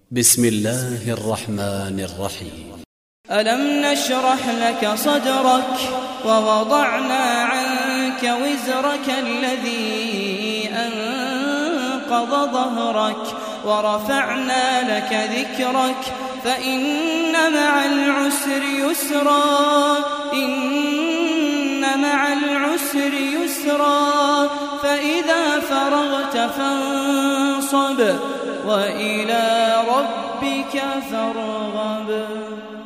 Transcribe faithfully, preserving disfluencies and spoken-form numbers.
بسم الله الرحمن الرحيم. ألم نشرح لك صدرك ووضعنا عنك وزرك الذي أنقض ظهرك ورفعنا لك ذكرك فإن مع العسر يسرا إن مع العسر يسرا فإذا فرغت فانصب وإلى ربك فارغب.